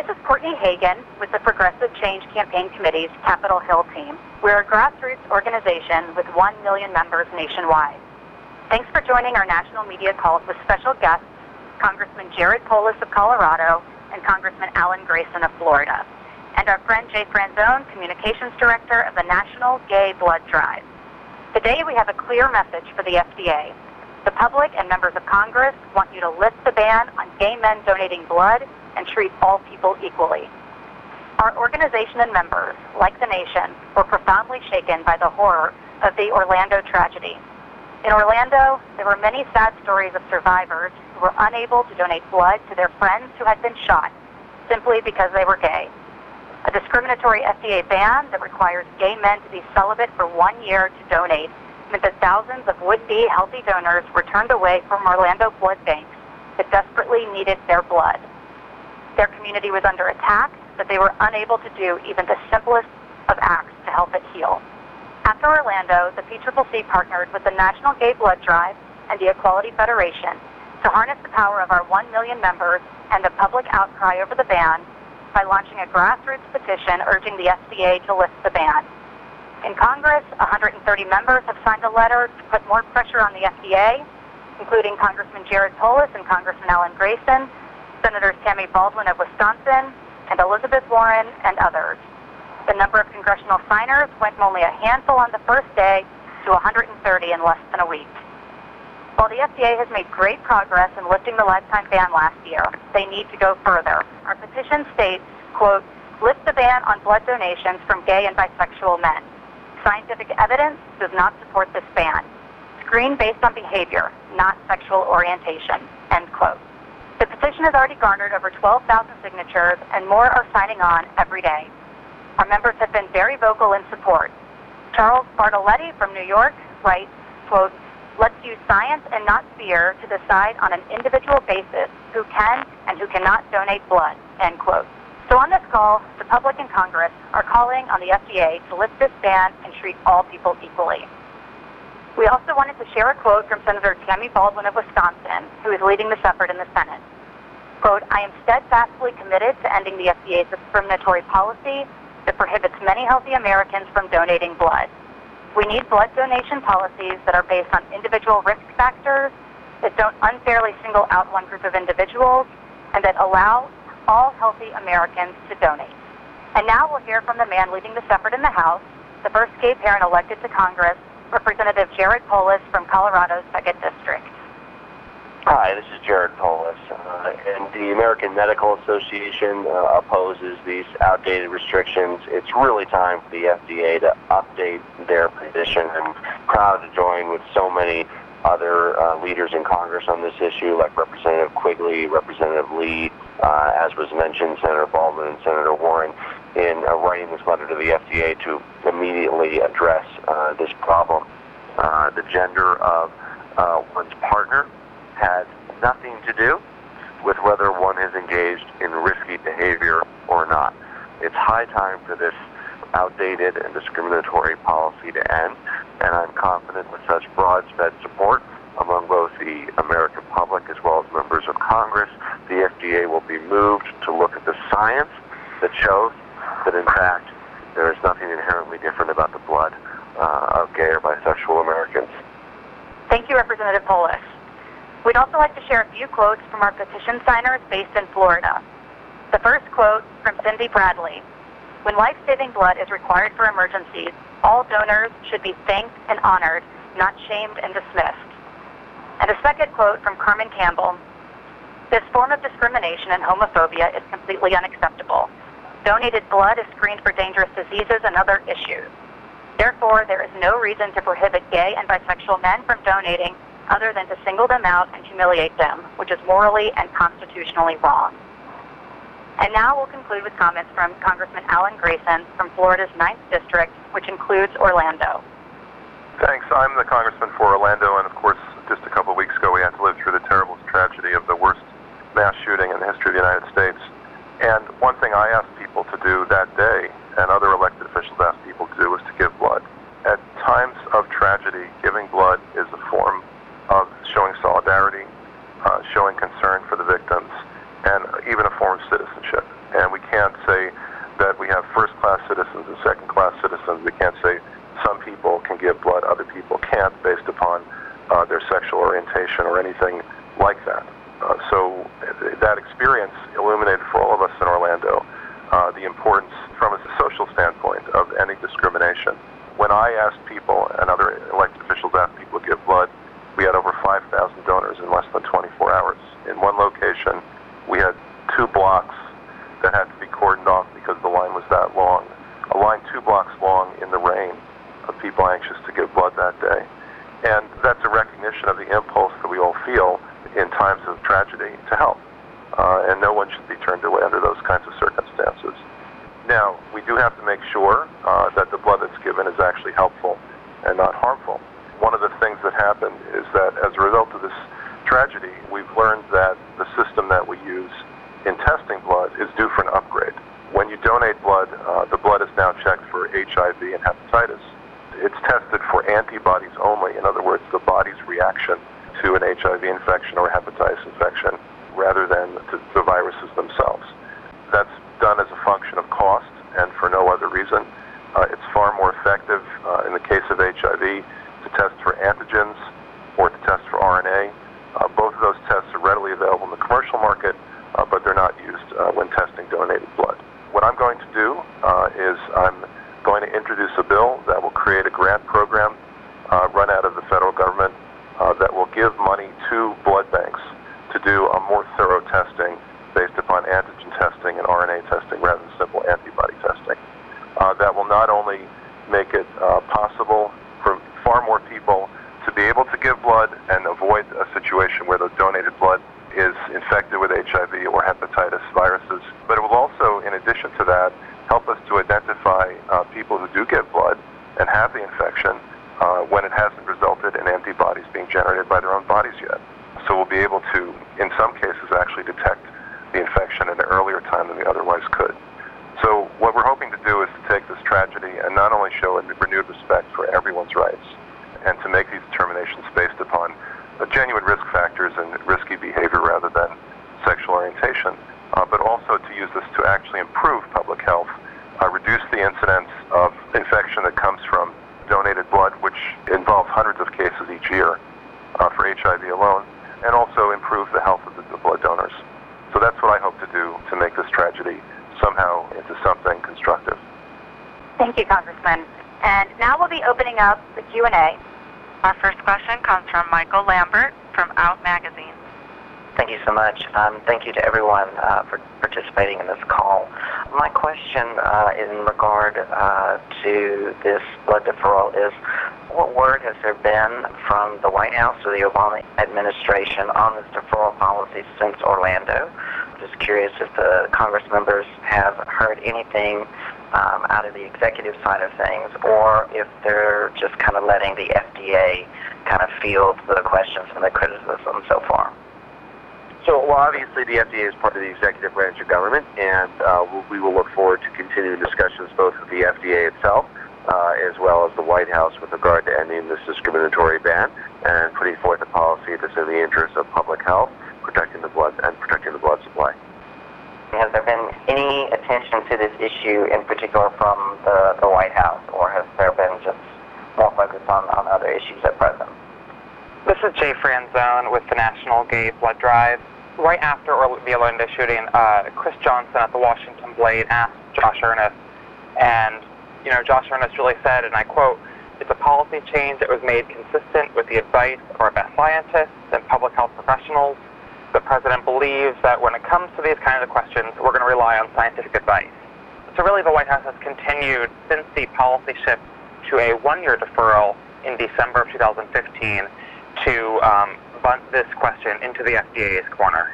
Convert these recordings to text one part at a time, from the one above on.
This is Courtney Hagan with the Progressive Change Campaign Committee's Capitol Hill team. We're a grassroots organization with 1 million members nationwide. Thanks for joining our national media calls with special guests, Congressman Jared Polis of Colorado and Congressman Alan Grayson of Florida, and our friend Jay Franzone, Communications Director of the National Gay Blood Drive. Today we have a clear message for the FDA. The public and members of Congress want you to lift the ban on gay men donating blood and treat all people equally. Our organization and members, like the nation, were profoundly shaken by the horror of the Orlando tragedy. In Orlando, there were many sad stories of survivors who were unable to donate blood to their friends who had been shot simply because they were gay. A discriminatory FDA ban that requires gay men to be celibate for 1 year to donate meant that thousands of would-be healthy donors were turned away from Orlando blood banks that desperately needed their blood. Their community was under attack, but they were unable to do even the simplest of acts to help it heal. After Orlando, the PCCC partnered with the National Gay Blood Drive and the Equality Federation to harness the power of our 1 million members and the public outcry over the ban by launching a grassroots petition urging the FDA to lift the ban. In Congress, 130 members have signed a letter to put more pressure on the FDA, including Congressman Jared Polis and Congressman Alan Grayson, Senators Tammy Baldwin of Wisconsin, and Elizabeth Warren, and others. The number of congressional signers went from only a handful on the first day to 130 in less than a week. While the FDA has made great progress in lifting the lifetime ban last year, they need to go further. Our petition states, quote, lift the ban on blood donations from gay and bisexual men. Scientific evidence does not support this ban. Screen based on behavior, not sexual orientation, end quote. The petition has already garnered over 12,000 signatures, and more are signing on every day. Our members have been very vocal in support. Charles Bartoletti from New York writes, quote, let's use science and not fear to decide on an individual basis who can and who cannot donate blood, end quote. So on this call, the public and Congress are calling on the FDA to lift this ban and treat all people equally. We also wanted to share a quote from Senator Tammy Baldwin of Wisconsin, who is leading this effort in the Senate. Quote, I am steadfastly committed to ending the FDA's discriminatory policy that prohibits many healthy Americans from donating blood. We need blood donation policies that are based on individual risk factors, that don't unfairly single out one group of individuals, and that allow all healthy Americans to donate. And now we'll hear from the man leading this effort in the House, the first gay parent elected to Congress, Representative Jared Polis from Colorado's 2nd District. Hi, this is Jared Polis, and the American Medical Association opposes these outdated restrictions. It's really time for the FDA to update their position. I'm proud to join with so many other leaders in Congress on this issue, like Representative Quigley, Representative Lee, as was mentioned, Senator Baldwin and Senator Warren, in writing this letter to the FDA to immediately address this problem. The gender of one's partner has nothing to do with whether one is engaged in risky behavior or not. It's high time for this outdated and discriminatory policy to end, and I'm confident with such broad-spread support among both the American public as well as members of Congress, the FDA will be moved to look at the science that shows that, in fact, there is nothing inherently different about the blood of gay or bisexual Americans. Thank you, Representative Polis. We'd also like to share a few quotes from our petition signers based in Florida. The first quote from Cindy Bradley. When life-saving blood is required for emergencies, all donors should be thanked and honored, not shamed and dismissed. And a second quote from Carmen Campbell. This form of discrimination and homophobia is completely unacceptable. Donated blood is screened for dangerous diseases and other issues. Therefore, there is no reason to prohibit gay and bisexual men from donating other than to single them out and humiliate them, which is morally and constitutionally wrong. And now we'll conclude with comments from Congressman Alan Grayson from Florida's 9th District, which includes Orlando. Thanks. I'm the congressman for Orlando, and of course, just a couple of weeks ago, we had to live through the terrible tragedy of the worst mass shooting in the history of the United States. And one thing I asked people to do that day, and other elected officials asked people to do, was to give blood. At times of tragedy, giving blood is a form of showing solidarity, showing concern for the victims, and even a form of citizenship. And we can't say that we have first-class citizens and second-class citizens. We can't say some people can give blood, other people can't, based upon their sexual orientation or anything like that. So that experience illuminated for all of us in Orlando the importance from a social standpoint of ending discrimination. When I asked people, and other elected officials asked people to give blood, we had over 5,000 donors in less than 24 hours. In one location, we had 2 blocks that had to be cordoned off because the line was that long. A line 2 blocks long in the rain of people anxious to give blood that day. And that's a recognition of the impulse that we all feel in times of tragedy to help. And no one should be turned away under those kinds of circumstances. Now, we do have to make sure that the blood that's given is actually helpful and not harmful. One of the things that happened is that as a result of this tragedy, we've learned that the system that we use in testing blood is due for an upgrade. When you donate blood, the blood is now checked for HIV and hepatitis. It's tested for antibodies only, in other words, the body's reaction to an HIV infection or hepatitis infection, rather than to the viruses themselves. That's done as a function of cost and for no other reason. It's far more effective in the case of HIV to test for antigens or to test for RNA. Both of those tests are readily available in the commercial market, but they're not used when testing donated blood. What I'm going to do is I'm going to introduce a bill that will create a grant program run out of the federal government that will give money to blood banks to do a more thorough testing based upon antigen testing and RNA testing rather than simple antibody testing. That will not only make it possible for far more people to be able to give blood and avoid a situation where the donated blood is infected with HIV or hepatitis viruses, but it will also, in addition to that, help us to identify people who do give blood and have the infection when it hasn't resulted in antibodies being generated by their own bodies yet. So we'll be able to, in some cases, actually detect the infection at an earlier time than we otherwise could. So what we're hoping to do is to take this tragedy and not only show a renewed respect for everyone's rights and to make these determinations based upon genuine risk factors and risky behavior rather than sexual orientation, but also to use this to actually improve public health, reduce the incidence of infection that comes from donated blood, which involves hundreds of cases each year for HIV alone, and also improve the health of the blood donors. So that's what I hope to do to make this tragedy somehow into something constructive. Thank you, Congressman. And now we'll be opening up the Q&A. Our first question comes from Michael Lambert from Out Magazine. Thank you so much. Thank you to everyone for participating in this call. My question in regard to this blood deferral is, what word has there been from the White House or the Obama administration on this deferral policy since Orlando? I'm just curious if the Congress members have heard anything out of the executive side of things, or if they're just kind of letting the FDA kind of field the questions and the criticism so far. So, well, obviously the FDA is part of the executive branch of government, and we will look forward to continuing discussions both with the FDA itself as well as the White House with regard to ending this discriminatory ban and putting forth a policy that's in the interest of public health, protecting the blood supply. Has there been any attention to this issue in particular from the White House, or has there been just more focus on other issues at present? This is Jay Franzone with the National Gay Blood Drive. Right after the Orlando shooting, Chris Johnson at the Washington Blade asked Josh Earnest, and Josh Earnest really said, and I quote, "It's a policy change that was made consistent with the advice of our best scientists and public health professionals. The President believes that when it comes to these kinds of questions, we're going to rely on scientific advice." So really the White House has continued since the policy shift to a one-year deferral in December of 2015 to bunt this question into the FDA's corner.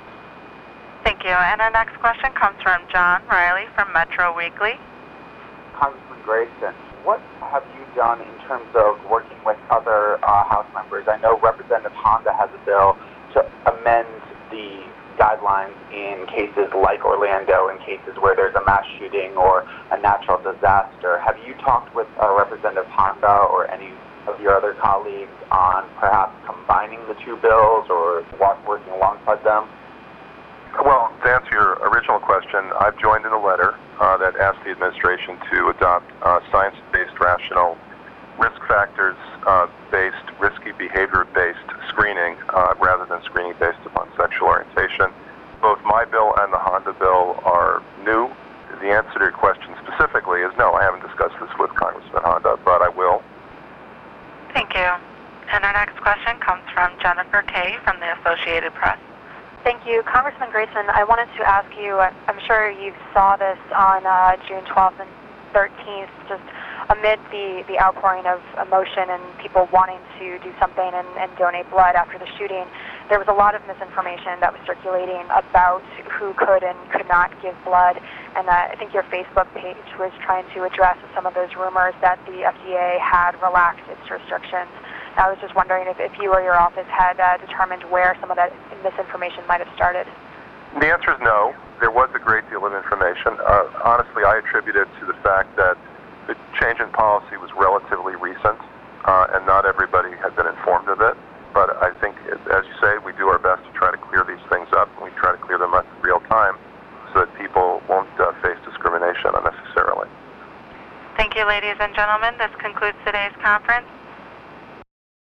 Thank you. And our next question comes from John Riley from Metro Weekly. Congressman Grayson, what have you done in terms of working with other House members? I know Representative Honda has a bill to amend the guidelines in cases like Orlando, in cases where there's a mass shooting or a natural disaster. Have you talked with Representative Honda or any of your other colleagues on perhaps combining the two bills or working alongside them? Well, to answer your original question, I've joined in a letter that asked the administration to adopt science-based, rational, risk factors-based, risky behavior-based screening rather than screening based upon sexual orientation. Both my bill and the Honda bill are new. The answer to your question specifically is no, I haven't discussed this with Congressman Honda, but I will. Thank you. And our next question comes from Jennifer Kay from the Associated Press. Thank you. Congressman Grayson, I wanted to ask you, I'm sure you saw this on June 12th and 13th, just amid the outpouring of emotion and people wanting to do something and donate blood after the shooting. There was a lot of misinformation that was circulating about who could and could not give blood, and I think your Facebook page was trying to address some of those rumors that the FDA had relaxed its restrictions. I was just wondering if you or your office had determined where some of that misinformation might have started. The answer is no. There was a great deal of information. Honestly, I attribute it to the fact that the change in policy was relatively recent, and not everybody had been informed of it. But I think, as you say, we do our best to try to clear these things up, and we try to clear them up in real time so that people won't face discrimination unnecessarily. Thank you, ladies and gentlemen. This concludes today's conference.